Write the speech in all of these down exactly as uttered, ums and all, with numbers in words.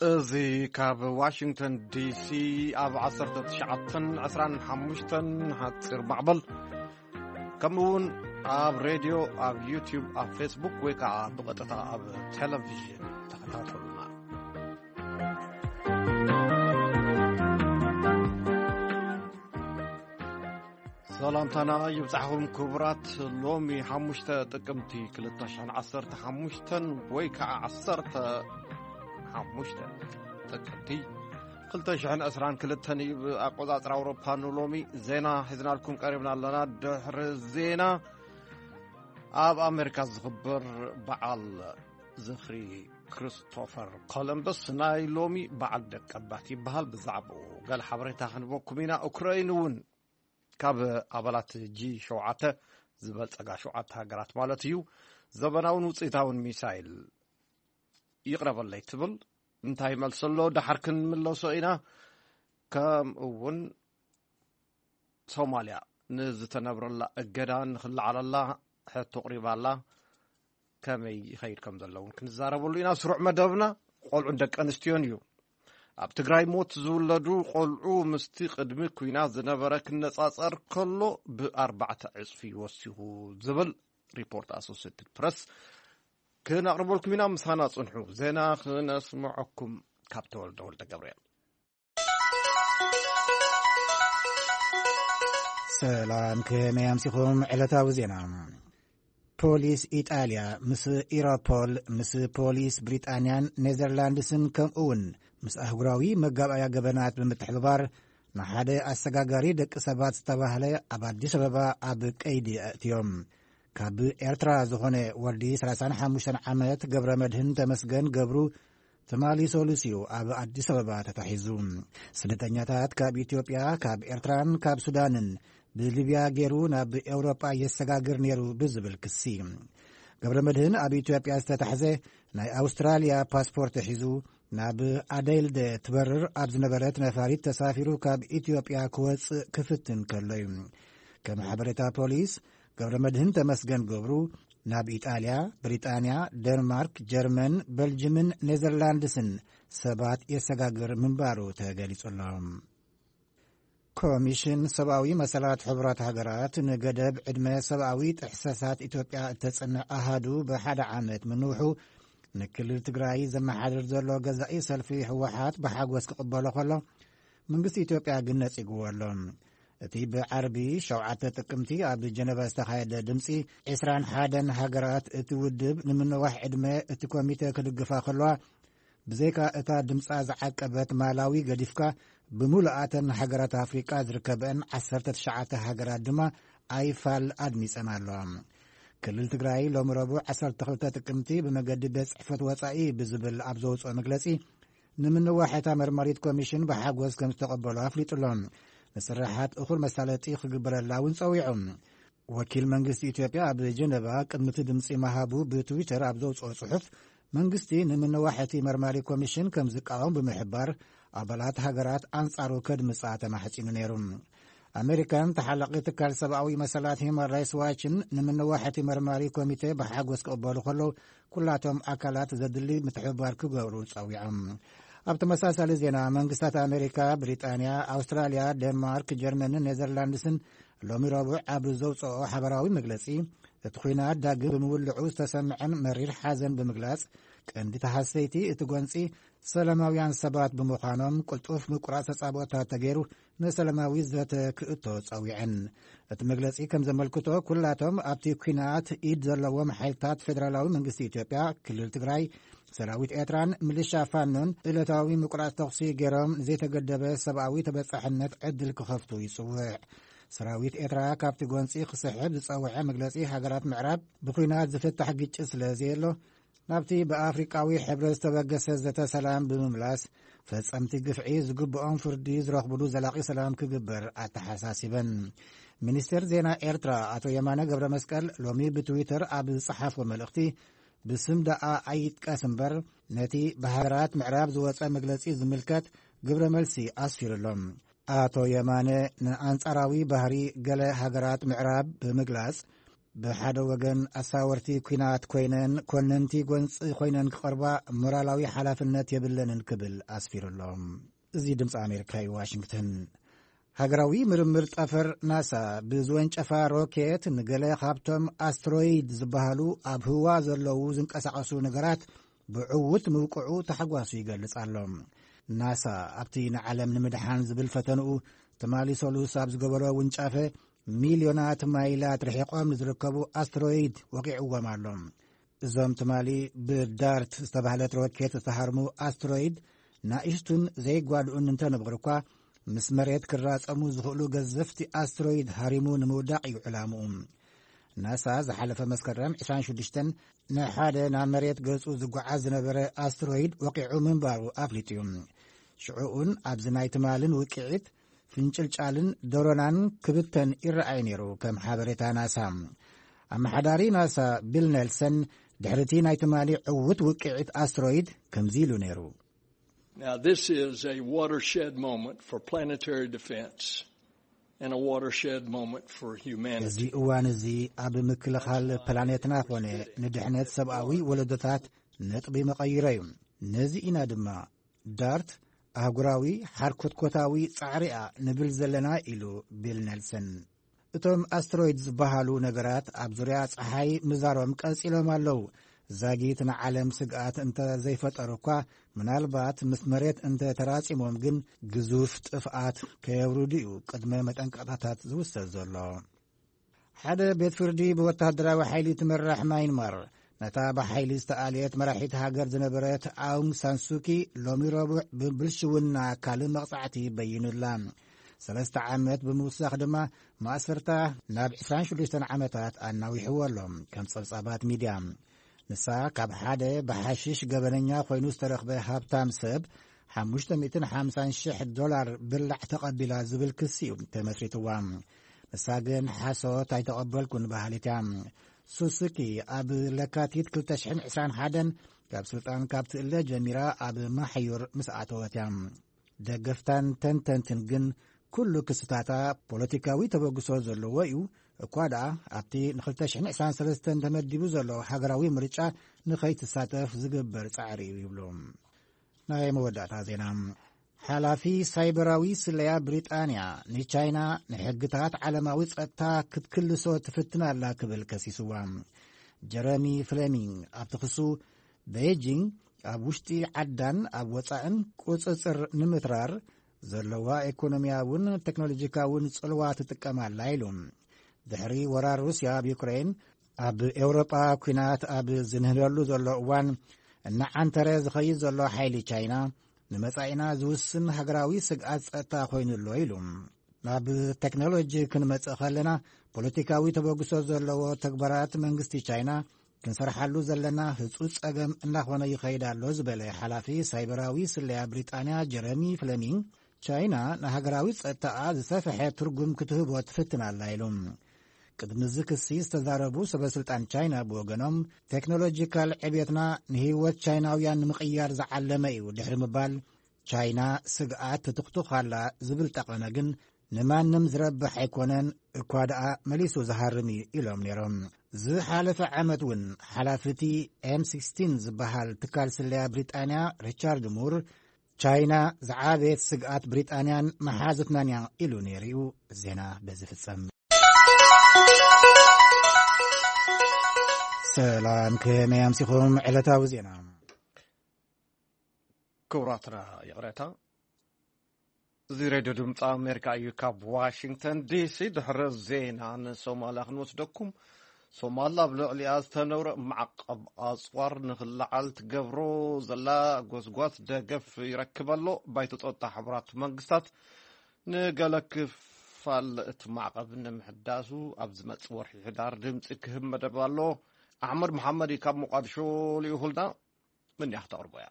እዙይ ካብ ዋሽንግተን ዲሲ ኣብ ዓሰርተ ትሽዓተን ዕስራን ሓሙሽተን ሓፂር ማዕበል ከምኡውን ኣብ ሬድዮ ኣብ ዩቲዩብ ኣብ ፌስቡክ ወይ ከዓ ብቐጥታ ኣብ ቴሌቪዥን ተኸታተሉና። ሰላምታና ይብጻሕኩም ክቡራት ሎሚ ሓሙሽተ ጥቅምቲ ክልተ ሽሕን ዓሰርተ ሓሙሽተን ወይ ከዓ ዓሰርተ ሓሙሽተ ጥቅምቲ ክልተ ሽሕን ዕስራን ክልተን ኣቆጻጽራ ኣውሮፓ ሎሚ ዜና ሒዝናልኩም ቀሪብና ኣለና። ድሕሪ ዜና ኣብ ኣሜሪካ ዝኽበር በዓል ዝኽሪ ክሪስቶፈር ኮሎምበስ ናይ ሎሚ በዓል ደቀባት ይበሃል። ብዛዕባኡ ገለ ሓበሬታ ክንበኩም ኢና። ኡክራይን እውን ካብ ኣባላት ጂ ሸውዓተ ዝበልጸጋ ሸውዓተ ሃገራት ማለት እዩ ዘበናውን ውፅኢታውን ሚሳይል ይቕረበለይ ትብል እንታይ መልሰሎ ዳሓር ክንምለሶ ኢና። ከምኡውን ሶማልያ ንዝተነብረላ እገዳ ንኽልዓለላ ሕቶ ቅሪባላ ከመይ ይኸይድ ከም ዘለውን ክንዛረበሉ ኢና። ስሩዕ መደብና ቆልዑን ደቂ ኣንስትዮን እዩ። ኣብ ትግራይ ሞት ዝውለዱ ቆልዑ ምስቲ ቅድሚ ኩናት ዝነበረ ክነጻጸር ከሎ ብኣርባዕተ ዕፅፊ ወሲኹ ዝብል ሪፖርት ኣሶሲየትድ ፕረስ ክነቕርበልኩም ኢና። ምሳና ጽንሑ ዜና ክነስምዐኩም ካብ ተወልደ ወልደ ገብርኤል። ሰላም ከመይ ኣምሲኹም። ዕለታዊ ዜና ፖሊስ ኢጣልያ ምስ ኢሮፖል ምስ ፖሊስ ብሪጣንያን ኔዘርላንድስን ከምኡውን ምስ ኣህጉራዊ መጋባእያ ገበናት ብምትሕብባር ንሓደ ኣሰጋጋሪ ደቂ ሰባት ዝተባህለ ኣብ ኣዲስ ኣበባ ኣብ ቀይዲ ኣእትዮም። ካብ ኤርትራ ዝኾነ ወዲ ሰላሳ ሓሙሽተ ዓመት ገብረ መድህን ተመስገን ገብሩ ተማሊሶሉስ እዩ ኣብ ኣዲስ ኣበባ ተታሒዙ። ስደተኛታት ካብ ኢትዮጵያ ካብ ኤርትራን ካብ ሱዳንን ብሊብያ ገይሩ ናብ ኤውሮጳ የሰጋግር ነይሩ ብዝብል ክሲ ገብረ መድህን ኣብ ኢትዮጵያ ዝተታሕዘ ናይ ኣውስትራልያ ፓስፖርት ሒዙ ናብ ኣደይልደ ትበርር ኣብ ዝነበረት ነፋሪት ተሳፊሩ ካብ ኢትዮጵያ ክወፅእ ክፍትን ከሎ እዩ። ከም ሓበሬታ ፖሊስ ገብረ መድህን ተመስገን ገብሩ ናብ ኢጣልያ፣ ብሪጣንያ፣ ደንማርክ፣ ጀርመን፣ ቤልጅምን ኔዘርላንድስን ሰባት የሰጋግር ምንባሩ ተገሊጹሎም። ኮሚሽን ሰብኣዊ መሰላት ሕቡራት ሃገራት ንገደብ ዕድመ ሰብኣዊ ጥሕሰሳት ኢትዮጵያ እተጸንዕ ኣሃዱ ብሓደ ዓመት ምንውሑ ንክልል ትግራይ ዘመሓድር ዘሎ ገዛኢ ሰልፊ ህወሓት ብሓጎስ ክቕበሎ ከሎ መንግስቲ ኢትዮጵያ ግን ነጺግዎ ኣሎ። እቲ ብዓርቢ ሸውዓተ ጥቅምቲ ኣብ ጀነቫ ዝተኻየደ ድምፂ ዒስራን ሓደን ሃገራት እቲ ውድብ ንምንዋሕ ዕድመ እቲ ኮሚቴ ክድግፋ ከለዋ ብዘይካ እታ ድምፃ ዝዓቀበት ማላዊ ገዲፍካ ብምሉኣተን ሃገራት ኣፍሪቃ ዝርከበን ዓሰርተ ትሽዓተ ሃገራት ድማ ኣይፋል ኣድሚፀን ኣለዋ። ክልል ትግራይ ሎሚ ረቡዕ ዓሰርተ ክልተ ጥቅምቲ ብመገዲ ቤት ጽሕፈት ወፃኢ ብዝብል ኣብ ዘውፅኦ መግለጺ ንምንዋሕ እታ መርመሪት ኮሚሽን ብሓጎስ ከም ዝተቐበሎ ኣፍሊጡሎም ንስራሓት እኹል መሳለጢ ክግበረላ እውን ጸዊዖም። ወኪል መንግስቲ ኢትዮጵያ ኣብ ጀነቫ ቅድሚቲ ድምፂ መሃቡ ብትዊተር ኣብ ዘውፅኦ ጽሑፍ መንግስቲ ንምንዋሕ እቲ መርማሪ ኮሚሽን ከም ዝቃወም ብምሕባር ኣባላት ሃገራት ኣንጻሩ ከድምጻ ተማሕጺኑ ነይሩ። ኣሜሪካን ተሓላቒ ትካል ሰብኣዊ መሰላት ሂውማን ራይትስ ዋችን ንምንዋሕ እቲ መርማሪ ኮሚቴ ብሓጎስ ክቕበሉ ከለዉ ኩላቶም ኣካላት ዘድሊ ምትሕብባር ክገብሩ ጸዊዖም። ኣብ ተመሳሳሊ ዜና መንግስታት ኣሜሪካ፣ ብሪጣንያ፣ ኣውስትራልያ፣ ደንማርክ፣ ጀርመንን ኔዘርላንድስን ሎሚ ረቡዕ ኣብ ዘውፅኦ ሓበራዊ መግለጺ እቲ ኩናት ዳግም ብምውልዑ ዝተሰምዐን መሪር ሓዘን ብምግላጽ ቀንዲ ተሓሰይቲ እቲ ጐንፂ ሰላማውያን ሰባት ብምዃኖም ቅልጡፍ ምቁራጽ ተጻብኦታት ተገይሩ ንሰላማዊ ዘተ ክእቶ ጸዊዐን። እቲ መግለጺ ከም ዘመልክቶ ኩላቶም ኣብቲ ኩናት ኢድ ዘለዎም ሓይልታት ፌደራላዊ መንግስቲ ኢትዮጵያ፣ ክልል ትግራይ፣ ሰራዊት ኤርትራን ሚሊሻ ፋኖን ዕለታዊ ምቁራጽ ተኽሲ ገይሮም ዘይተገደበ ሰብኣዊ ተበጻሕነት ዕድል ክኸፍቱ ይጽውዕ። ሰራዊት ኤርትራ ካብቲ ጐንፂ ክስሕብ ዝጸውዐ መግለጺ ሃገራት ምዕራብ ብኩናት ዝፍታሕ ግጭት ስለ ዘየሎ ናብቲ ብኣፍሪቃዊ ሕብረት ዝተበገሰ ዘተ ሰላም ብምምላስ ፈጸምቲ ግፍዒ ዝግብኦም ፍርዲ ዝረኽብሉ ዘላቒ ሰላም ክግበር ኣተሓሳሲበን። ሚኒስትር ዜና ኤርትራ ኣቶ የማነ ገብረ መስቀል ሎሚ ብትዊተር ኣብ ዝጸሓፍዎ መልእኽቲ ብስም ደኣ ኣይጥቀስ እምበር ነቲ ብሃገራት ምዕራብ ዝወፀ መግለጺ ዝምልከት ግብረ መልሲ ኣስፊሩሎም። ኣቶ የማነ ንኣንጻራዊ ባህሪ ገለ ሃገራት ምዕራብ ብምግላጽ بحد وجن أساورتي كينات كوينن كوننتي جونس خوينن كقربا مورالاوي حلافنت يبلن كبل أسفير اللهم زي دمس أمريكا واشنطن هاجراوي مرمر طفر ناسا بزوين شفا روكيت نقلي خابتم أسترويد زبهالو أبهوا زلو زنقسقسو نقرات بعوت موقعو تحقواسو يقلص علم ناسا أبتين عالم نمدحان زبل فتنو تمالي سولو سابز قبرو ونشافه مليونات مايلات رحيقهم نزركبو أسترويد وقعوا معلوم زوم تمالي بدارت استبهلت روكيت استهارمو أسترويد نائشتون زي قوالون انتن بغرقوا مسمريت كراس أمو زخلو قزفتي أسترويد هاريمون مودع يعلامهم ناسا زحلف مسكرم عشان شدشتن نحادة نامريت قزو زقعاز نبري أسترويد وقعوا من بارو أفليتيوم شعوون أبزناي تمالن وقعت فنشل شالن دورونان كبتن إرأي نيرو كم حابريتا ناسا أما حداري ناسا بيل نيلسن دحرتي نايتمالي عوت وقعت أسترويد كم زيلو نيرو. Now this is a watershed moment for planetary defense and a watershed moment for humanity. زي اوان زي أب مكلخال بلانيتنا خونه ندحنت سبعوي ولدتات نطبي مقيريم نزي إنا دما دارت أهقراوي حركت كوتاوي صعريا نبل زلنا إلو بيل نيلسن اتوم أسترويدز بحالو نقرات أبزريات أحاي مزاروم كأس إلو مالو زاجيتنا عالم سقات انت زي فتركوا منالبات مسمريت انت تراسي ممكن جزوف تفقات كيوروديو قدمه متنقطاتات زوسه زلو حدا بيت فردي بوتهدراوي حيلي تمرح ماينمار نتابع حيلي استقاليت مراحيت هاجر زنبرت اونغ سانسوكي لومي ربع ببلشونا كالو مقصعتي بينو اللام ثلاثة عامات بموساخ دما مأسرتا ناب عشرين شلوشتن عامتات أناوي حوالهم كم صلصابات ميديام نسا كاب حدا بحاشيش قبرنيا خوينوس ترخبه هابتام سب حموشتا ميتن حامسان شح دولار بلع تقبلا زبل كسيو تمسريتوام نسا قن حاسو تاي تقبل كون بحاليتام سوسكي أب لكاتيت كلتشحن عسران حدن كاب سلطان كاب تقلا جميرا أب محيور مساعتواتيام دقفتان تنتنتن قن كل كستاتا بوليتيكاوي تبقسو زلو ويو እኳዳ ኣብቲ ንኽልተሽሕን ዕስራን ሰለስተን ተመዲቡ ዘሎ ሃገራዊ ምርጫ ንኸይትሳተፍ ዝግበር ጻዕሪ ይብሎም ናይ መወዳእታ ዜና ሓላፊ ሳይበራዊ ስለያ ብሪጣንያ ንቻይና ንሕግታት ዓለማዊ ጸጥታ ክትክልሶ ትፍትና ኣላ ክብል ከሲስዋ ጀረሚ ፍሌሚንግ ኣብቲ ክሱ ቤጂንግ ኣብ ውሽጢ ዓዳን ኣብ ወጻእን ቁፅፅር ንምትራር ዘለዋ ኢኮኖሚያውን ቴክኖሎጂካውን ጽልዋ ትጥቀማላ ኢሎም ድሕሪ ወራር ሩስያ ኣብ ዩክሬን ኣብ ኤውሮጳ ኩናት ኣብ ዝንህበሉ ዘሎ እዋን እናዓንተረ ዝኸይድ ዘሎ ሓይሊ ቻይና ንመጻኢና ዝውስን ሃገራዊ ስግኣት ጸጥታ ኮይኑሎ ኢሉ ናብ ቴክኖሎጂ ክንመጽእ ከለና ፖለቲካዊ ተበግሶ ዘለዎ ተግባራት መንግስቲ ቻይና ክንሰርሓሉ ዘለና ህፁፅ ጸገም እናኾነ ይኸይድ ኣሎ ዝበለ ሓላፊ ሳይበራዊ ስለያ ብሪጣንያ ጀረሚ ፍሌሚንግ ቻይና ንሃገራዊ ጸጥታኣ ዝሰፍሐ ትርጉም ክትህቦ ትፍትናላ ኢሎም ቅድሚ እዚ ክሲ ዝተዛረቡ ሰበስልጣን ቻይና ብወገኖም ቴክኖሎጂካል ዕብየትና ንህይወት ቻይናውያን ንምቕያር ዝዓለመ እዩ ድሕሪ ምባል ቻይና ስግኣት ትትኽትኻላ ዝብል ጠቐመ ግን ንማንም ዝረብሕ ኣይኮነን እኳ ደኣ መሊሱ ዝሃርም እዩ ኢሎም ነይሮም ዝሓለፈ ዓመት እውን ሓላፍቲ ኤም ሲክስቲን ዝበሃል ትካል ስለያ ብሪጣንያ ሪቻርድ ሙር ቻይና ዝዓበየት ስግኣት ብሪጣንያን መሓዘትናን እያ ኢሉ ነይሩ እዩ ዜና በዚ ፍጸም ሰላም ከመይ ኣምሲኹም ዕለታዊ ዜና ክቡራትና የቕረታ እዚ ሬድዮ ድምፂ ኣሜሪካ እዩ ካብ ዋሽንግተን ዲሲ ድሕሪ ዜና ንሶማልያ ክንወስደኩም ሶማልያ ኣብ ልዕሊኣ ዝተነብረ ማዕቀብ ኣፅዋር ንኽለዓል ትገብሮ ዘላ ጎስጓስ ደገፍ ይረክበሎ ባይቶ ጸጥታ ሕቡራት መንግስታት ንገለ ክፋል እቲ ማዕቀብ ንምሕዳሱ ኣብ ዝመጽእ ወርሒ ሕዳር ድምፂ ክህብ መደብ ኣሎ ኣሕመድ መሓመድ ካብ ሞቃዲሾ ልይሁልና ምን ያኽተቕርቦያ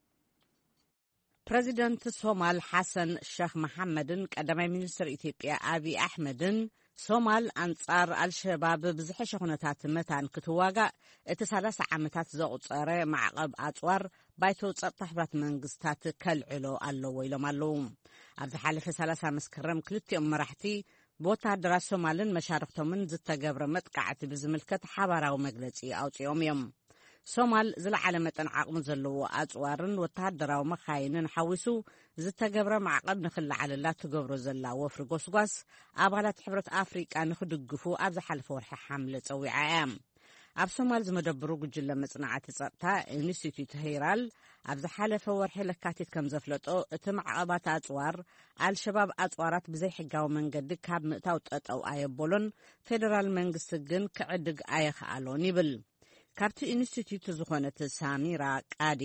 ፕሬዚደንት ሶማል ሓሰን ሼክ መሐመድን ቀዳማይ ሚኒስትር ኢትዮጵያ አብይ አሕመድን ሶማል አንጻር አልሸባብ ብዝሐሸ ኩነታት መታን ክትዋጋእ እቲ ሰላሳ ዓመታት ዘቁፀረ ማዕቀብ ኣፅዋር ባይቶ ጸጥታ ሕቡራት መንግስታት ከልዕሎ ኣለዎ ኢሎም ኣለዉ። ኣብ ዝሓለፈ ሰላሳ መስከረም ክልቲኦም መራሕቲ ብወታደራት ሶማልን መሻርክቶምን ዝተገብረ መጥቃዕቲ ብዝምልከት ሓባራዊ መግለጺ ኣውፅኦም እዮም። ሶማል ዝለዓለ መጠን ዓቕሚ ዘለዎ ኣጽዋርን ወታደራዊ መኻይንን ሓዊሱ ዝተገብረ ማዕቀብ ንኽልዓለላ ትገብሮ ዘላ ወፍሪ ጎስጓስ ኣባላት ሕብረት ኣፍሪቃ ንኽድግፉ ኣብ ዝሓለፈ ወርሒ ሓምለ ጸዊዓ እያ። ኣብ ሶማል ዝመደብሩ ጉጅለ መጽናዕቲ ጸጥታ ኢንስቲትዩት ሄራል ኣብ ዝሓለፈ ወርሒ ለካቲት ከም ዘፍለጦ እቲ ማዕቐባት ኣጽዋር ኣልሸባብ ኣጽዋራት ብዘይ ሕጋዊ መንገዲ ካብ ምእታው ጠጠው ኣየበሎን ፌደራል መንግስቲ ግን ክዕድግ ኣየኽኣሎን ይብል። ካብቲ ኢንስቲትዩት ዝኾነት ሳሚራ ቃዲ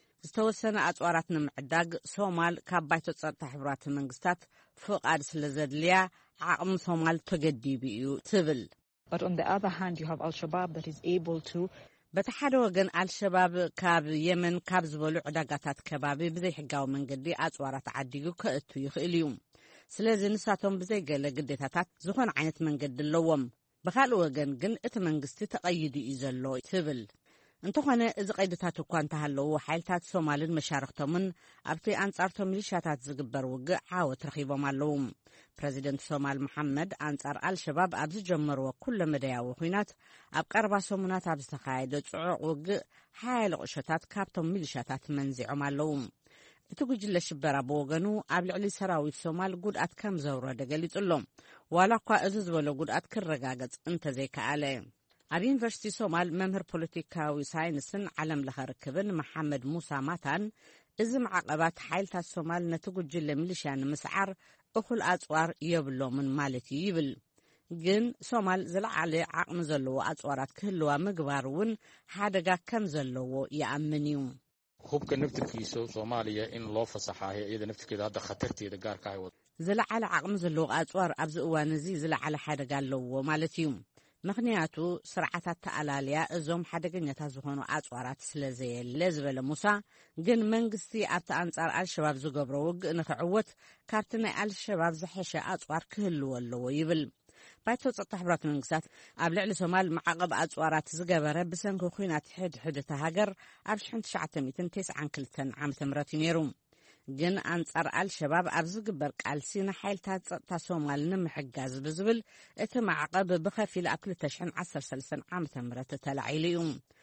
ዝተወሰነ ኣጽዋራት ንምዕዳግ ሶማል ካብ ባይቶ ጸጥታ ሕብራት መንግስታት ፍቓድ ስለ ዘድልያ ዓቕሚ ሶማል ተገዲቡ እዩ ትብል። But on the other hand, you have Al-Shabaab that is able to... በቲ ሓደ ወገን ኣልሸባብ ካብ የመን ካብ ዝበሉ ዕዳጋታት ከባቢ ብዘይ ሕጋዊ መንገዲ ኣጽዋራት ዓዲጉ ከእቱ ይኽእል እዩ። ስለዚ ንሳቶም ብዘይ ገለ ግዴታታት ዝኾነ ዓይነት መንገዲ ኣለዎም። ብኻልእ ወገን ግን እቲ መንግስቲ ተቐይዱ እዩ ዘሎ ትብል። እንተኾነ እዚ ቀይድታት እኳ እንተሃለዉ ሓይልታት ሶማልን መሻርክቶምን ኣብቲ ኣንጻርቶም ሚሊሻታት ዝግበር ውግእ ዓወት ረኺቦም ኣለዉ። ፕረዚደንት ሶማል መሐመድ ኣንጻር ኣልሸባብ ኣብ ዝጀመርዎ ኩለ መደያዊ ኩናት ኣብ ቀረባ ሰሙናት ኣብ ዝተኻየደ ጽዑቕ ውግእ ሓያሎ ቁሸታት ካብቶም ሚሊሻታት መንዚዖም ኣለዉ። እቲ ጉጅለ ሽበራ ብወገኑ ኣብ ልዕሊ ሰራዊት ሶማል ጉድኣት ከም ዘውረደ ገሊጹ ኣሎ፣ ዋላ እኳ እዚ ዝበለ ጉድኣት ክረጋገጽ እንተዘይከኣለ። ኣብ ዩኒቨርሲቲ ሶማል መምህር ፖለቲካዊ ሳይንስን ዓለም ለኸ ርክብን መሐመድ ሙሳ ማታን እዚ ማዕቐባት ሓይልታት ሶማል ነቲ ጉጅለ ሚሊሽያ ንምስዓር እኹል ኣጽዋር የብሎምን ማለት እዩ ይብል። ግን ሶማል ዝለዓለ ዓቕሚ ዘለዎ ኣጽዋራት ክህልዋ ምግባር እውን ሓደጋ ከም ዘለዎ ይኣምን እዩ። hubka naftirkiisa Soomaaliya in loo fasaxaayo iyada naftirkeeda hadda khatarteeda gaarka ah ዝለዓለ ዓቕሚ ዘለዎ ኣጽዋር ኣብዚ እዋን እዚ ዝለዓለ ሓደጋ ኣለዎ ማለት እዩ። ምክንያቱ ስርዓታት ተኣላልያ እዞም ሓደገኛታት ዝኾኑ ኣጽዋራት ስለ ዘየለ ዝበለ ሙሳ ግን መንግስቲ ኣብቲ ኣንጻር ኣልሸባብ ዝገብሮ ውግእ ንኽዕወት ካብቲ ናይ ኣልሸባብ ዝሐሸ ኣጽዋር ክህልዎ ኣለዎ ይብል። ባይቶ ጸጥታ ሕብራት መንግስታት ኣብ ልዕሊ ሶማል ማዕቐብ ኣጽዋራት ዝገበረ ብሰንኪ ኩናት ሕድሕድ እታ ሃገር ኣብ ሽሕን ትሽዓተ ሚእትን ተስዓን ክልተን ዓመተ ምህረት ነይሩ። ግን አንጻር አልሸባብ ኣብ ዝግበር ቃልሲ ንሓይልታት ጸጥታ ሶማል ንምሕጋዝ ብዝብል እቲ ማዕቀብ ብኸፊል ኣብ ክልተ ሽሕን ዓሰርተ ሰለስተን ዓመተ ምህረት ተላዒሉ እዩ።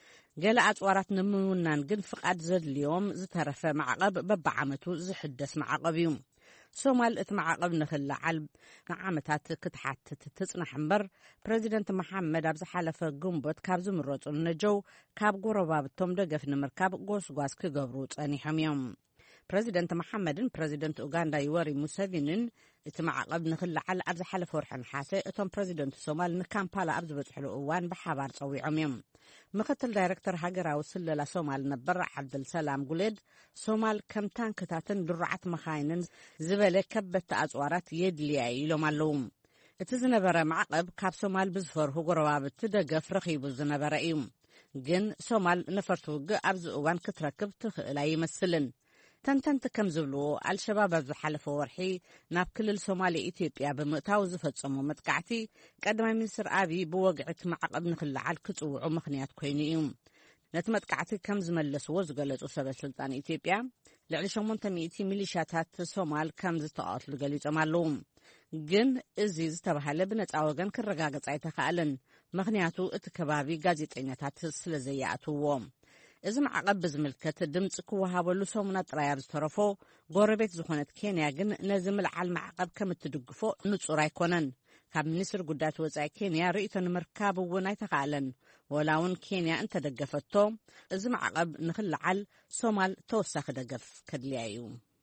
ገለ ኣጽዋራት ንምውናን ግን ፍቃድ ዘድልዮም ዝተረፈ ማዕቀብ በብዓመቱ ዝሕደስ ማዕቀብ እዩ። ሶማል እቲ ማዕቀብ ንኽልዓል ንዓመታት ክትሓትት ትጽናሕ እምበር ፕረዚደንት መሐመድ ኣብ ዝሓለፈ ግንቦት ካብ ዝምረጹ ነጀው ካብ ጎረባብቶም ደገፍ ንምርካብ ጎስጓስ ክገብሩ ጸኒሖም እዮም። ፕረዚደንት መሐመድን ፕረዚደንት ኡጋንዳ ዩወሪ ሙሴቪንን እቲ ማዕቀብ ንኽልዓል ኣብ ዝሓለፈ ወርሒ ነሓሴ እቶም ፕረዚደንት ሶማል ንካምፓላ ኣብ ዝበጽሕሉ እዋን ብሓባር ጸዊዖም እዮም። ምክትል ዳይሬክተር ሃገራዊ ስለላ ሶማል ነበር ዓብደልሰላም ጉሌድ ሶማል ከም ታንክታትን ድሩዓት መኻይንን ዝበለ ከበድቲ ኣጽዋራት የድልያ ኢሎም ኣለዉ። እቲ ዝነበረ ማዕቀብ ካብ ሶማል ብዝፈርሁ ጎረባብቲ ደገፍ ረኺቡ ዝነበረ እዩ። ግን ሶማል ነፈርቲ ውግእ ኣብዚ እዋን ክትረክብ ትኽእል ኣይመስልን። ተንተንቲ ከም ዝብልዎ አልሸባብ ኣብ ዝሓለፈ ወርሒ ናብ ክልል ሶማሌ ኢትዮጵያ ብምእታው ዝፈጸሙ መጥቃዕቲ ቀዳማይ ሚኒስትር አብይ ብወግዒት ማዕቀብ ንኽልዓል ክጽውዑ ምኽንያት ኮይኑ እዩ። ነቲ መጥቃዕቲ ከም ዝመለስዎ ዝገለጹ ሰበስልጣን ኢትዮጵያ ልዕሊ ሸሞንተ ሚእቲ ሚሊሻታት ሶማል ከም ዝተቐትሉ ገሊጾም ኣለዉ። ግን እዚ ዝተባሃለ ብነፃ ወገን ክረጋገጽ ኣይተኻእልን፣ ምኽንያቱ እቲ ከባቢ ጋዜጠኛታት ስለ ዘየኣትውዎ። እዚ ማዕቀብ ብዝምልከት ድምፂ ክወሃበሉ ሰሙናት ጥራይ ኣብ ዝተረፎ ጎረቤት ዝኾነት ኬንያ ግን ነዚ ምልዓል ማዕቀብ ከም እትድግፎ ንጹር ኣይኮነን። ካብ ሚኒስትር ጉዳያት ወፃኢ ኬንያ ርእቶ ንምርካብ እውን ኣይተኻእለን። ወላ እውን ኬንያ እንተደገፈቶ እዚ ማዕቀብ ንኽልዓል ሶማል ተወሳኺ ደገፍ ከድልያ እዩ።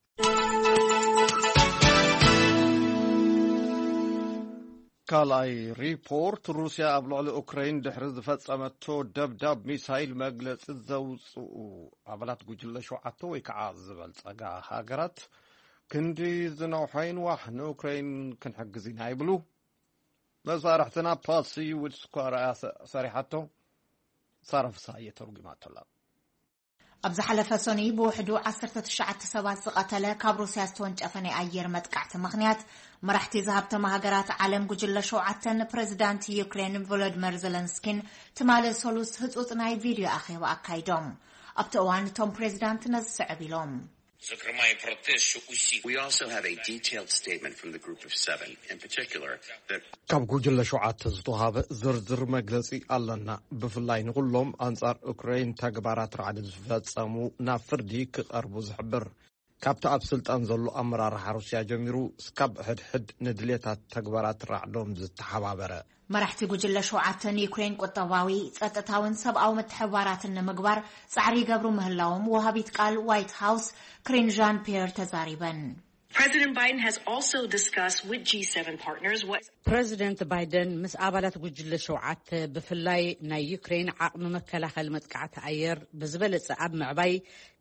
ካልኣይ ሪፖርት ሩስያ ኣብ ልዕሊ ኡክራይን ድሕሪ ዝፈጸመቶ ደብዳብ ሚሳይል መግለፂ ዘውፅኡ ኣባላት ጉጅለ ሸውዓተ ወይ ከዓ ዝበልጸጋ ሃገራት ክንዲ ዝነውሐይን ዋሕ ንኡክራይን ክንሕግዝ ኢና ይብሉ። መሳርሕትና ፓሲ ውድስኳር ሰሪሓቶ ሳረፍሳ እየተርጉማቶ ኣላ። ኣብ ዝሓለፈ ሰኒ ብውሕዱ ዓሰርተ ትሽዓተ ሰባት ዝቐተለ ካብ ሩስያ ዝተወንጨፈ ናይ ኣየር መጥቃዕቲ ምኽንያት መራሕቲ ዝሃብተማ ሃገራት ዓለም ጉጅለ ሸውዓተን ፕረዚዳንት ዩክሬን ቮሎዲሚር ዘለንስኪን ትማሊ ሰሉስ ህፁፅ ናይ ቪድዮ ኣኼባ ኣካይዶም። ኣብቲ እዋን እቶም ፕረዚዳንት ነዚ ስዕብ ኢሎም We also have a detailed statement from the group of seven, in particular, that ካብ ጉጅለ ሸውዓተ ዝተውሃበ ዝርዝር መግለጺ ኣለና ብፍላይ ንኩሎም አንጻር ዩክሬን ተግባራት ረዓድ ዝፈጸሙ ናብ ፍርዲ ክቐርቡ ዝሕብር ካብቲ ኣብ ስልጣን ዘሎ ኣመራርሓ ሩስያ ጀሚሩ እስካብ ሕድሕድ ንድሌታት ተግባራት ራዕዶም ዝተሓባበረ መራሕቲ ጉጅለ ሸውዓተ ዩክሬን ቁጠባዊ ጸጥታውን ሰብኣዊ ምትሕብባራትን ንምግባር ጻዕሪ ገብሩ ምህላዎም ወሃቢት ቃል ዋይት ሃውስ ክሪን ዣን ፒየር ተዛሪበን President Biden has also discussed with G seven partners what President Biden ምስ ኣባላት ጉጅለ ሸውዓተ ብፍላይ ናይ ዩክሬን ዓቕሚ መከላኸሊ መጥቃዕቲ ኣየር ብዝበለጸ ኣብ ምዕባይ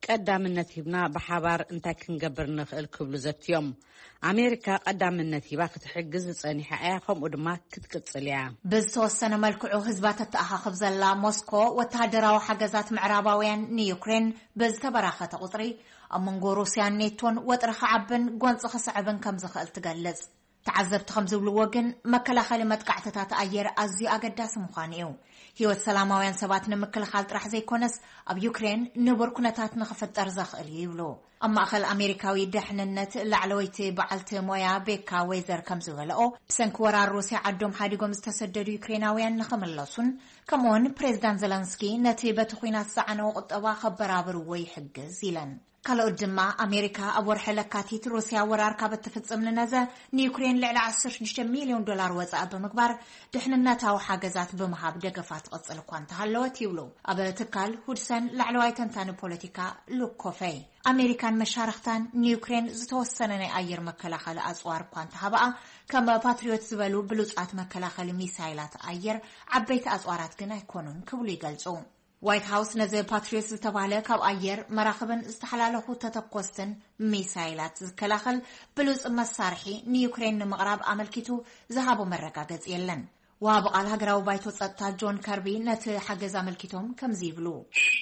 ቀዳምነት ሂብና ብሓባር እንታይ ክንገብር ንኽእል ክብሉ ዘትዮም ኣሜሪካ ቀዳምነት ሂባ ክትሕግዝ ጸኒሓ እያ ከምኡ ድማ ክትቅጽል እያ ብዝተወሰነ መልክዑ ህዝባት ተኣኻኽብ ዘላ ሞስኮ ወተሃደራዊ ሓገዛት ምዕራባውያን ንዩክሬን ብዝተበራኸተ ቁጽሪ ኣብ መንጎ ሩስያን ኔቶን ወጥሪ ክዓብን ጎንፂ ክስዕብን ከም ዝኽእል ትገልጽ تعذبت خمس بلوجن مكلا متقعتات أير أزي أجداس مخانيو هي السلاموين سباتنا مكلا خالت راح زي كونس أب يوكرين نبر كنتات نخفت أرزاق اليولو أما أخل أمريكاوي دحن النت لعلويتي بعلت مويا بيكا ويزر كم زغلقو بسنكورا الروسي عدوم حاديقوم استسدد يوكريناوين نخم اللاسون كمون بريزدان زلنسكي نتيبة خوينات سعنو قطبا خبرابر ويحق زيلان كالو دما أمريكا أبور حلقاتيت روسيا ورار كابت تفتصم لنزا نيوكرين لعلى عشرة مليون دولار وزا بمقبار دحنا نتاو حاجزات بمهاب دقفات قصة لقوان تهلوات يولو أبا تكال هودسان لعلواي تنتانو بوليتيكا لوكوفي أمريكان مشارختان نيوكرين زتوسنني أير مكلاخل أزوار قوان تهبا كما باتريوت زبالو بلوزات مكلاخل ميسايلات أير عبيت أزوارات قنا يكونون كولي قلزو وايت هاوس نزل باتريوس تبعله كاب أير مراقبا استحلاله تتقوستن ميسايلات كلاخل بلوز مسارحي نيوكرين مغرب أملكتو ذهبوا مرقاقز يلن وابقى الهجراو بايتو تسطا جون كاربي نت حجز أملكتهم كم زيبلو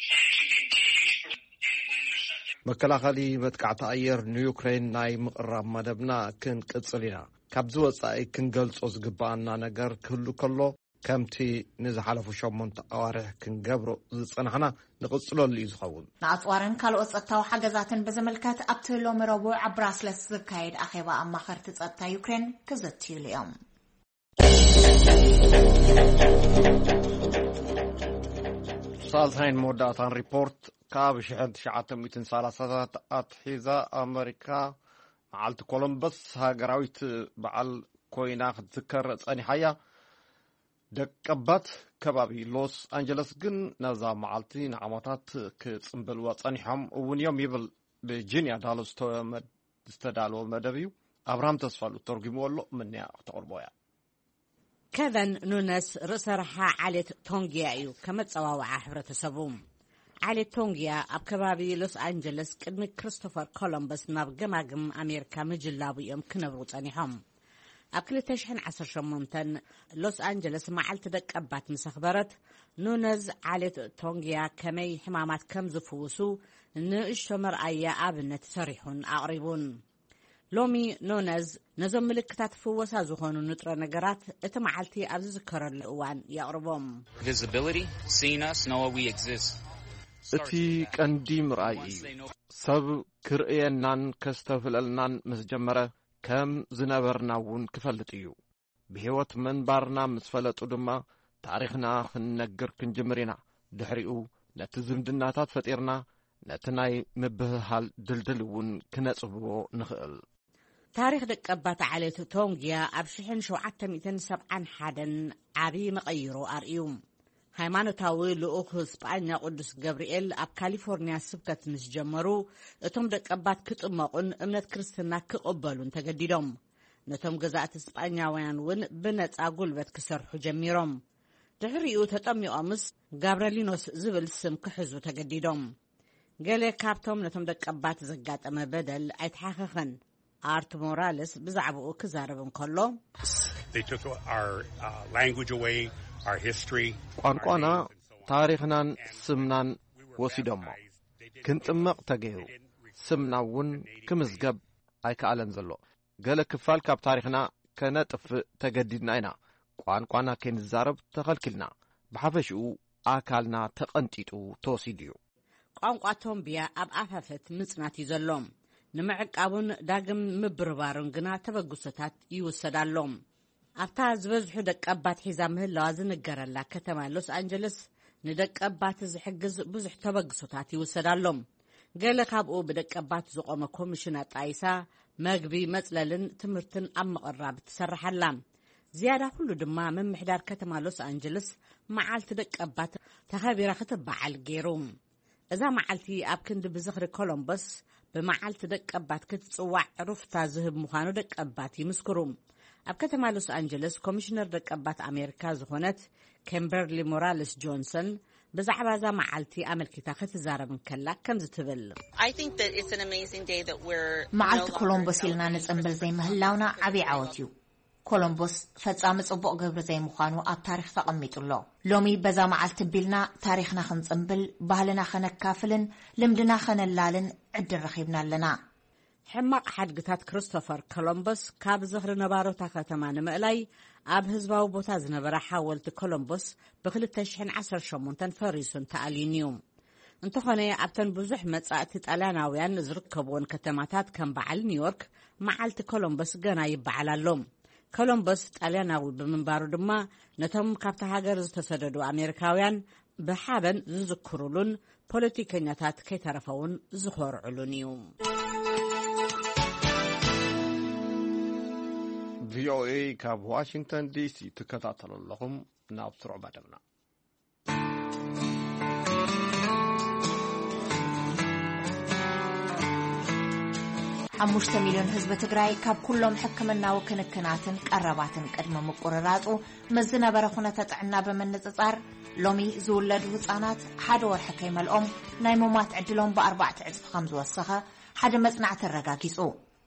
مكلاخلي متقعت أير نيوكرين ناي مقرب مدبنا كن كتصلينا كابزو وصاي كن قلص أزقبانا نقر كلو كلو كمتي نزحلفو شمون تقوارح كنقبرو زصنحنا نقصلو اللي يزخون نعطوارن كالو أصطاو حاجزاتن بزملكات أبتلو مرابو عبراسلس زكايد أخيبا أما خرطة أصطا يوكرين كزتيو اليوم صالحين موداتان ريبورت كاب شحد شعات ميتن سالاسات أتحيزة أمريكا معالت كولومبس هاقراويت بعال كوينا تذكر أني حيا دقبات كبابي لوس أنجلس جن نزا معالتين عماتات كتسنبل وطنحهم وون يوم يبل بجينيا دالو استدالو مدبيو أبرام تصفالو ترجمو اللو مني أختقربويا كذن نونس رسرحا عالية تونجيا ايو كما تصواوعا حفرة سبوم عالية تونجيا أب كبابي لوس أنجلس كدمي كريستوفر كولومبس ناب جماجم أمريكا مجلابو يوم كنبرو طنحهم أكل تشحن عصر شمونتن لوس أنجلس معلت دك أبات مسخبرت نونز عالية تونجيا كمي حمامات كم زفوسو نشتمر أيا أبنت صريحون أقربون لومي نونز نزم ملكتات فوسا زخونو نطر نقرات اتمعلتي أبز ذكر الأوان يقربهم Visibility, seeing us, know we exist. اتي كاندي مرأي سب كرئينان كستفللنان مسجمرة كم زنبرناون كفلتيو بهوت منبارنا مسفلتو دما تاريخنا خننقر كنجمرينا دحريقو نتزمدناتات فتيرنا نتناي مبهال دلدلون كنصبو نخل تاريخ دقبات على تونجيا أبشحن شو عتا ميتن سبعان حدن عبي مغيرو أرئيوم ሃይማኖታዊ ልኡኽ ስጳኛ ቅዱስ ገብርኤል ኣብ ካሊፎርኒያ ስብከት ምስ ጀመሩ እቶም ደቀባት ክጥመቁን እምነት ክርስትና ክቕበሉን ተገዲዶም ነቶም ገዛእቲ ስጳኛውያን ውን ብነፃ ጉልበት ክሰርሑ ጀሚሮም ድሕሪኡ ተጠሚቖምስ ጋብረሊኖስ ዝብል ስም ክሕዙ ተገዲዶም ገለ ካብቶም ነቶም ደቀባት ዘጋጠመ በደል ኣይተሓኸኸን አርት ሞራልስ ብዛዕባኡ ክዛረብ እንከሎ They took our uh, language away, our history. ቋንቋና ታሪኽናን ስምናን ወሲዶሞ ክንጥመቕ ተገይሩ ስምናውን ክምዝገብ ኣይከኣለን ዘሎ ገለ ክፋል ካብ ታሪኽና ከነጥፍእ ተገዲድና ኢና ቋንቋና ከንዛረብ ተኸልኪልና ብሓፈሽኡ ኣካልና ተቐንጢጡ ተወሲዱ እዩ ቋንቋ ቶምቢያ ኣብ ኣፋፈት ምጽናት እዩ ዘሎ ንምዕቃቡን ዳግም ምብርባርን ግና ተበግሶታት ይውሰዳሎም ኣብታ ዝበዝሑ ደቀባት ሒዛ ምህላዋ ዝንገረላ ከተማ ሎስ አንጀለስ ንደቀባት ዝሕግዝ ብዙሕ ተበግሶታት ይውሰዳሎም ገለ ካብኡ ብደቀባት ዝቆመ ኮሚሽን ኣጣይሳ መግቢ መጽለልን ትምህርትን ኣብ ምቕራብ ትሰርሓላ ዝያዳ ሁሉ ድማ መምሕዳር ከተማ ሎስ አንጀለስ መዓልቲ ደቀባት ተኸቢራ ክትበዓል ገይሩ እዛ መዓልቲ ኣብ ክንዲ ብዝኽሪ ኮሎምበስ ብመዓልቲ ደቀባት ክትጽዋዕ ሩፍታ ዝህብ ምዃኑ ደቀባት ይምስክሩ ኣብ ከተማ ሎስ አንጀለስ ኮሚሽነር ደቀባት ኣሜሪካ ዝኾነት ኬምበርሊ ሞራልስ ጆንሰን ብዛዕባ ዛ መዓልቲ ኣመልኪታ ክትዛረብ ከላ ከም ዝትብል መዓልቲ ኮሎምበስ ኢልና ንጽምብል ዘይምህላውና ዓብይ ዓወት እዩ ኮሎምበስ ፈጻሚ ጽቡቕ ግብሪ ዘይምዃኑ ኣብ ታሪኽ ተቐሚጡሎ ሎሚ በዛ መዓልቲ ቢልና ታሪኽና ክንጽምብል ባህልና ኸነካፍልን ልምድና ኸነላልን ዕድል ረኺብና ኣለና ሕማቕ ሓድግታት ክሪስቶፈር ኮሎምበስ ካብ ዝኽሪ ነባሮታ ከተማ ንምእላይ ኣብ ህዝባዊ ቦታ ዝነበረ ሓወልቲ ኮሎምበስ ብ2018 ፈሪሱን ተኣሊንዩ እንተኾነ ኣብተን ብዙሕ መጻእቲ ጣልያናውያን ዝርከብዎን ከተማታት ከም በዓል ኒውዮርክ መዓልቲ ኮሎምበስ ገና ይበዓላሎም ኮሎምበስ ጣልያናዊ ብምንባሩ ድማ ነቶም ካብታ ሃገር ዝተሰደዱ ኣሜሪካውያን ብሓበን ዝዝክሩሉን ፖለቲከኛታት ከይተረፈውን ዝኸርዑሉን እዩ ቪኦኤ ካብ ዋሽንግተን ዲሲ ትከታተሉ ኣለኹም ናብ ስሩዕ መደብና ሓሙሽተ ሚልዮን ህዝቢ ትግራይ ካብ ኩሎም ሕክምናዊ ክንክናትን ቀረባትን ቅድመ ምቁርራጹ መዝነበረ ኩነታት ጥዕና በመነጽጻር ሎሚ ዝውለዱ ህጻናት ሓደ ወርሒ ከይመልኦም ናይ ሞማት ዕድሎም ብኣርባዕተ ዕጽፊ ከም ዝወሰኸ ሓደ መጽናዕቲ ተረጋጊጹ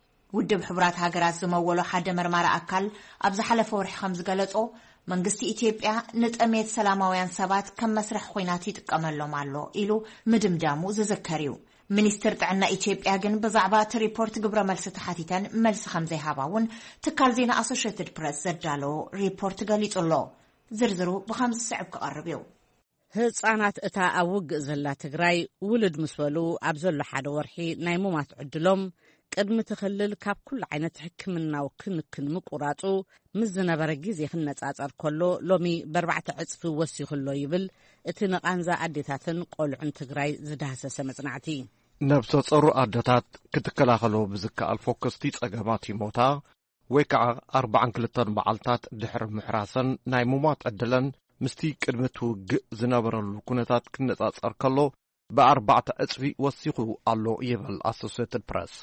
ውድብ ሕቡራት ሃገራት ዝመወሎ ሓደ መርማሪ ኣካል ኣብ ዝሓለፈ ወርሒ ከም ዝገለጾ መንግስቲ ኢትዮጵያ ንጥሜት ሰላማውያን ሰባት ከም መስርሕ ኩናት ይጥቀመሎም ኣሎ ኢሉ ምድምዳሙ ዝዝከር እዩ ሚኒስትር ጥዕና ኢትዮጵያ ግን ብዛዕባ እቲ ሪፖርት ግብረ መልሲ ተሓቲተን መልሲ ከም ዘይሃባውን ትካል ዜና ኣሶሽየትድ ፕሬስ ዘዳለዎ ሪፖርት ገሊጹሎ ዝርዝሩ ብኸምዚ ስዕብ ክቐርብ እዩ ህጻናት እታ ኣብ ውግእ ዘላ ትግራይ ውልድ ምስ በሉ ኣብ ዘሎ ሓደ ወርሒ ናይ ሞማት ዕድሎም ቅድሚ ትኽልል ካብ ኩሉ ዓይነት ሕክምናዊ ክንክን ምቁራጹ ምስ ዝነበረ ግዜ ክነጻጸር ከሎ ሎሚ በኣርባዕተ ዕጽፊ ወሲኹሎ ይብል እቲ ንቓንዛ ኣዴታትን ቆልዑን ትግራይ ዝዳህሰሰ መጽናዕቲ ነብሰ ጸሩ ኣዴታት ክትከላኸሎ ብዝከኣል ፎከስቲ ጸገማት ይሞታ ወይ ከዓ ኣርባዓን ክልተን መዓልታት ድሕሪ ምሕራሰን ናይ ሞማት ዕድለን ምስቲ ቅድሚ ትውግእ ዝነበረሉ ኩነታት ክነጻጸር ከሎ ብኣርባዕተ ዕጽፊ ወሲኹ ኣሎ ይብል ኣሶሽየትድ ፕሬስ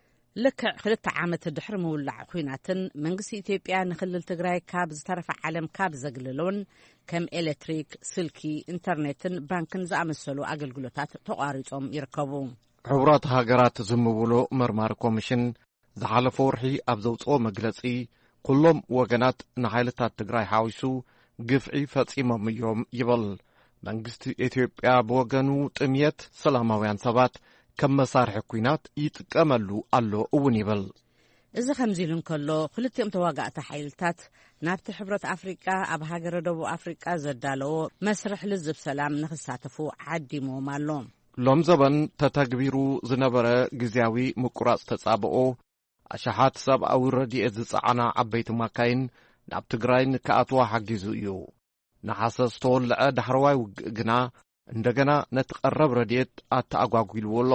ልክዕ ክልተ ዓመት ድሕሪ ምውላዕ ኩናትን መንግስቲ ኢትዮጵያ ንክልል ትግራይ ካብ ዝተረፈ ዓለም ካብ ዘግልሎን ከም ኤሌክትሪክ ስልኪ ኢንተርኔትን ባንክን ዝኣመሰሉ ኣገልግሎታት ተቋሪጾም ይርከቡ ሕቡራት ሃገራት ዝምብሎ መርማሪ ኮሚሽን ዝሓለፈ ወርሒ ኣብ ዘውፅኦ መግለጺ ኩሎም ወገናት ንሓይልታት ትግራይ ሓዊሱ ግፍዒ ፈጺሞም እዮም ይብል መንግስቲ ኢትዮጵያ ብወገኑ ጥምየት ሰላማውያን ሰባት ከም መሳርሒ ኩናት ይጥቀመሉ ኣሎ እውን ይብል እዚ ከምዚ ኢሉ እንከሎ ክልቲኦም ተዋጋእቲ ሓይልታት ናብቲ ሕብረት ኣፍሪቃ ኣብ ሃገረ ደቡብ ኣፍሪቃ ዘዳለዎ መስርሕ ልዝብ ሰላም ንኽሳተፉ ዓዲሞም ኣሎ ሎም ዘበን ተተግቢሩ ዝነበረ ግዝያዊ ምቁራጽ ተጻብኦ ኣሽሓት ሰብኣዊ ረድኤት ዝጸዓና ዓበይቲ ማካይን ናብ ትግራይ ንከኣትዋ ሓጊዙ እዩ ንሓሰስ ተወልዐ ዳሕረዋይ ውግእ ግና እንደገና ነቲ ቀረብ ረድኤት ኣተኣጓጉልዎ ኣሎ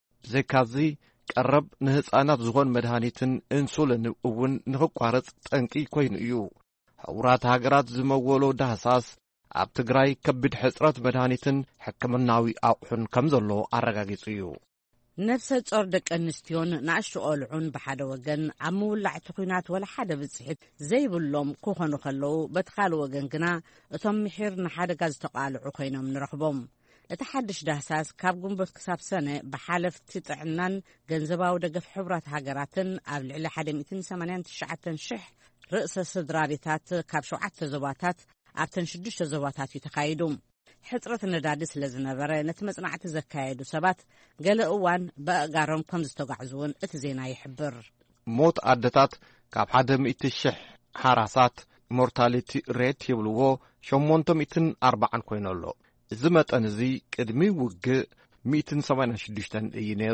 ብዘይካዚ ቀረብ ንህፃናት ዝኾን መድሃኒትን ኢንሱሊን እውን ንኽቋረጽ ጠንቂ ኮይኑ እዩ ሕቡራት ሃገራት ዝመወሎ ዳህሳስ ኣብ ትግራይ ከቢድ ሕፅረት መድሃኒትን ሕክምናዊ ኣቑሑን ከም ዘሎ ኣረጋጊጹ እዩ ነፍሰ ጾር ደቂ ኣንስትዮን ንኣሽቱ ቆልዑን ብሓደ ወገን ኣብ ምውላዕቲ ኩናት ወላ ሓደ ብፅሒት ዘይብሎም ክኾኑ ከለዉ በቲ ካልእ ወገን ግና እቶም ምሒር ንሓደጋ ዝተቓልዑ ኮይኖም ንረኽቦም እቲ ሓድሽ ዳህሳስ ካብ ግንቦት ክሳብ ሰነ ብሓለፍቲ ጥዕናን ገንዘባዊ ደገፍ ሕቡራት ሃገራትን ኣብ ልዕሊ ሓደ ሚእትን ሰማንያን ትሽዓተን ሽሕ ርእሰ ስድራቤታት ካብ ሸውዓተ ዞባታት ኣብተን ሽዱሽተ ዞባታት እዩ ተኻይዱ ሕፅረት ነዳዲ ስለ ዝነበረ ነቲ መጽናዕቲ ዘካየዱ ሰባት ገለ እዋን በእጋሮም ከም ዝተጓዕዙውን እቲ ዜና ይሕብር ሞት ኣደታት ካብ ሓደ ሚእቲ ሽሕ ሓራሳት ሞርታሊቲ ሬት ይብልዎ ሸሞንተ ሚእትን ኣርባዓን ኮይኑ ኣሎ እዚ መጠን እዚ ቅድሚ ውግእ مئة وثمانية وستين እዩ ነይሩ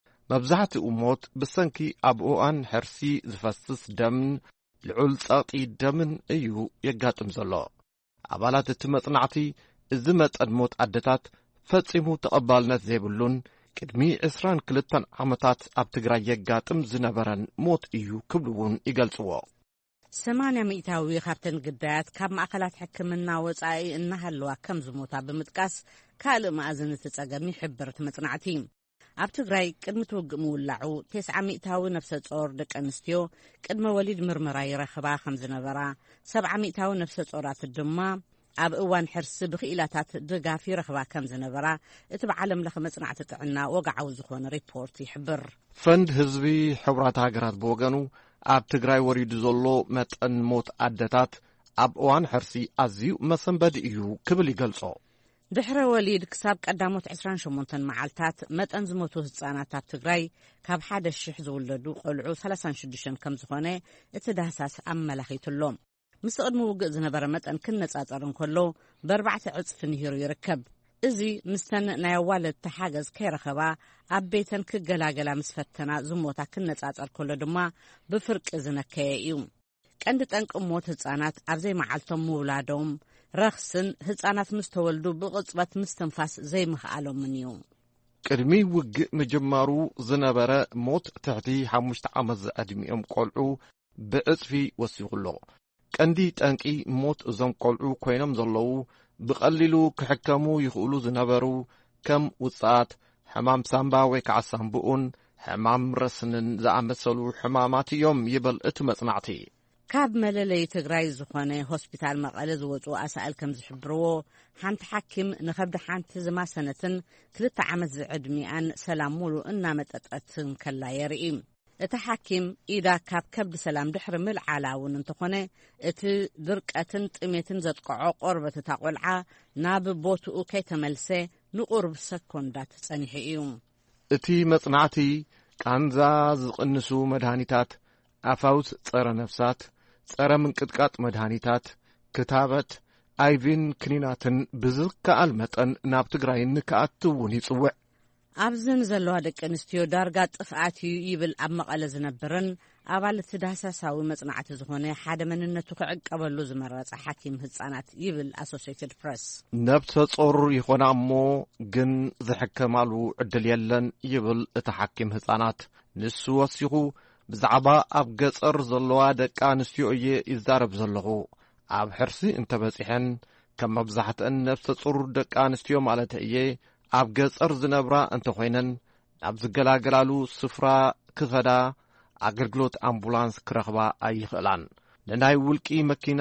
መብዛሕትኡ ሞት ብሰንኪ ኣብ እዋን ሕርሲ ዝፈስስ ደምን ልዑል ጸቕጢ ደምን እዩ የጋጥም ዘሎ ኣባላት እቲ መጽናዕቲ እዚ መጠን ሞት ኣደታት ፈጺሙ ተቐባልነት ዘይብሉን ቅድሚ عشرين وكلتا ዓመታት ኣብ ትግራይ የጋጥም ዝነበረን ሞት እዩ ክብሉውን ይገልጽዎ ሰማንያ ሚእታዊ ካብተን ግዳያት ካብ ማእከላት ሕክምና ወጻኢ እናሃለዋ ከም ዝሞታ ብምጥቃስ ካልእ ማእዝን ተጸገሚ ሕብረት መጽናዕቲ ኣብ ትግራይ ቅድሚ ትውግእ ምውላዑ ተስዓ ሚእታዊ ነፍሰ ጾር ደቂ ኣንስትዮ ቅድመ ወሊድ ምርመራ ይረኽባ ከም ዝነበራ ሰብዓ ሚእታዊ ነፍሰ ጾራት ድማ ኣብ እዋን ሕርሲ ብኽኢላታት ድጋፍ ይረኽባ ከም ዝነበራ እቲ ብዓለም ለኸ መጽናዕቲ ጥዕና ወግዓዊ ዝኾነ ሪፖርት ይሕብር ፈንድ ህዝቢ ሕብራት ሃገራት ብወገኑ ኣብ ትግራይ ወሪዱ ዘሎ መጠን ሞት ኣደታት ኣብ እዋን ሕርሲ ኣዝዩ መሰንበዲ እዩ ክብል ይገልጾ ድሕረ ወሊድ ክሳብ ቀዳሞት عشرين وثمانية መዓልታት መጠን ዝሞቱ ህጻናት ኣብ ትግራይ ካብ ሓደ ሽሕ ዝውለዱ ቆልዑ ثلاثة وستين ከም ዝኾነ እቲ ዳህሳስ ኣመላኺቱሎም ምስ ቅድሚ ውግእ ዝነበረ መጠን ክነጻጸር እንከሎ ብኣርባዕተ ዕጽፊ ንሂሩ ይርከብ እዚ ምስተን ናይ ኣዋልድ ተሓገዝ ከይረኸባ ኣብ ቤተን ክገላገላ ምስ ፈተና ዝሞታ ክነጻጸር ከሎ ድማ ብፍርቂ ዝነከየ እዩ ቀንዲ ጠንቂ ሞት ህጻናት ኣብ ዘይመዓልቶም ምውላዶም ረኽስን ህጻናት ምስ ተወልዱ ብቕጽበት ምስትንፋስ ዘይምኽኣሎምን እዩ ቅድሚ ውግእ ምጅማሩ ዝነበረ ሞት ትሕቲ ሓሙሽተ ዓመት ዝዕድሚኦም ቆልዑ ብዕጽፊ ወሲኹሎ ቀንዲ ጠንቂ ሞት እዞም ቆልዑ ኮይኖም ዘለዉ ብቐሊሉ ክሕከሙ ይኽእሉ ዝነበሩ ከም ውጻት ሕማም ሳምባ ወይ ከዓ ሳምብኡን ሕማም ረስንን ዝኣመሰሉ ሕማማት እዮም ይብል እቲ መጽናዕቲ ካብ መለለይ ትግራይ ዝኾነ ሆስፒታል መቐለ ዝወፁ ኣሳእል ከም ዝሕብርዎ ሓንቲ ሓኪም ንኸብዲ ሓንቲ ዝማሰነትን ክልተ ዓመት ዝዕድሚኣን ሰላም ሙሉ እናመጠጠትን ከላ የርኢ እቲ ሓኪም ኢዳ ካብ ከብዲ ሰላም ድሕሪ ምልዓላ እውን እንተኾነ እቲ ድርቀትን ጥሜትን ዘጥቅዖ ቆርበት እታ ቆልዓ ናብ ቦትኡ ከይተመልሰ ንቑርብ ሰኮንዳት ጸኒሑ እዩ እቲ መጽናዕቲ ቃንዛ ዝቕንሱ መድሃኒታት ኣፋውስ ጸረ ነፍሳት ጸረ ምንቅጥቃጥ መድሃኒታት ክታበት ኣይቪን ክኒናትን ብዝከኣል መጠን ናብ ትግራይ ንክኣቱ እውን ይጽውዕ ኣብዘን ዘለዋ ደቂ ኣንስትዮ ዳርጋ ጥፍኣት እዩ ይብል ኣብ መቐለ ዝነበረን ኣባላት ዳህሳሳዊ መጽናዕቲ ዝኾነ ሓደ መንነቱ ክዕቀበሉ ዝመረጸ ሓኪም ህጻናት ይብል ኣሶሲየትድ ፕሬስ ነብሰ ጾር ይኾና እሞ ግን ዝሕከማሉ ዕድል የለን ይብል እቲ ሓኪም ህጻናት ንሱ ወሲኹ ብዛዕባ ኣብ ገጸር ዘለዋ ደቂ ኣንስትዮ እየ ይዛረብ ዘለኹ ኣብ ሕርሲ እንተበጺሐን ከም መብዛሕትአን ነብሰ ጾር ደቂ ኣንስትዮ ማለት እየ ኣብ ገጸር ዝነብራ እንተኾይነን ናብ ዝገላገላሉ ስፍራ ክኸዳ ኣገልግሎት ኣምቡላንስ ክረኽባ ኣይኽእላን ንናይ ውልቂ መኪና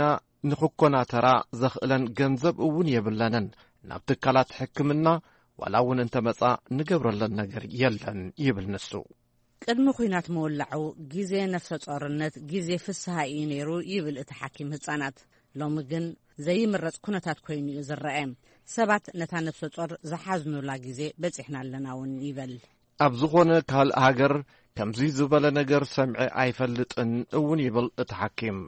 ንኽኮናተራ ዘኽእለን ገንዘብ እውን የብለንን ናብ ትካላት ሕክምና ዋላ እውን እንተመጻ ንገብረለን ነገር የለን ይብል ንሱ ቅድሚ ኩናት መወላዑ ጊዜ ነፍሰ ጾርነት ጊዜ ፍስሓ እዩ ነይሩ ይብል እቲ ሓኪም ህጻናት ሎሚ ግን ዘይምረጽ ኩነታት ኮይኑ እዩ ዝረአ ሰባት ነታ ነፍሰ ጾር ዝሓዝኑላ ጊዜ በፂሕና ኣለና እውን ይብል ኣብ ዝኾነ ካልእ ሃገር ከምዚ ዝበለ ነገር ሰምዐ ኣይፈልጥን እውን ይብል እቲ ሓኪም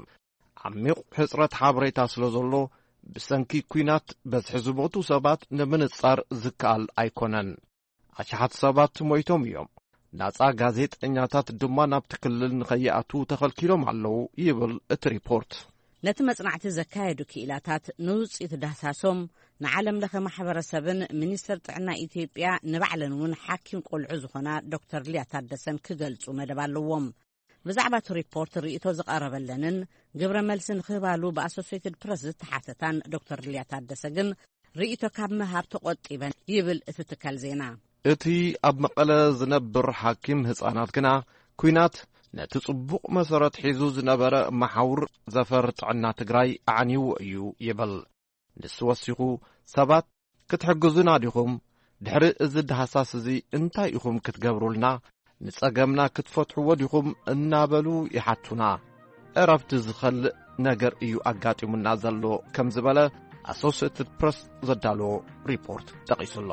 ዓሚቕ ሕፅረት ሓበሬታ ስለ ዘሎ ብሰንኪ ኩናት በዝሒ ዝሞቱ ሰባት ንምንጻር ዝከኣል ኣይኮነን ኣሽሓት ሰባት ሞይቶም እዮም ናጻ ጋዜጠኛታት ድማ ናብቲ ክልል ንኸይኣቱ ተኸልኪሎም ኣለዉ ይብል እቲ ሪፖርት ነቲ መጽናዕቲ ዘካየዱ ክኢላታት ንውፅኢት ዳህሳሶም ንዓለም ለኸ ማሕበረሰብን ሚኒስትር ጥዕና ኢትዮጵያ ንባዕለን እውን ሓኪም ቆልዑ ዝኾና ዶክተር ልያ ታደሰን ክገልጹ መደብ ኣለዎም ብዛዕባ እቲ ሪፖርት ርእቶ ዝቐረበለንን ግብረ መልስን ክህባሉ ብኣሶሲየትድ ፕሬስ ዝተሓተታን ዶክተር ልያ ታደሰ ግን ርእቶ ካብ ምሃብ ተቖጢበን ይብል እቲ ትካል ዜና እቲ ኣብ መቐለ ዝነብር ሓኪም ህጻናት ግና ኩናት ነቲ ጽቡቕ መሰረት ሒዙ ዝነበረ መሓውር ዘፈር ጥዕና ትግራይ ኣዕኒዎ እዩ ይብል ንሱ ወሲኹ ሰባት ክትሕግዙና ዲኹም ድሕሪ እዚ ዳህሳስ እዚ እንታይ ኢኹም ክትገብሩልና ንጸገምና ክትፈትሕዎ ዲኹም እናበሉ ይሓቱና ዕረፍቲ ዝኸልእ ነገር እዩ ኣጋጢሙና ዘሎ ከም ዝበለ ኣሶሲየትድ ፕሬስ ዘዳለዎ ሪፖርት ጠቒሱሎ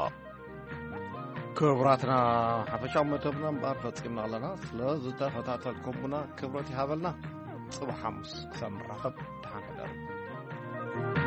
ክቡራትና ሓፈሻዊ መደብና እምበር ፈጺምና ኣለና ስለ ዝተኸታተልኩምና ክብረት ይሃበልና ጽባሕ ሐሙስ ክሳብ ንራኸብ ድሓን ሕደሩ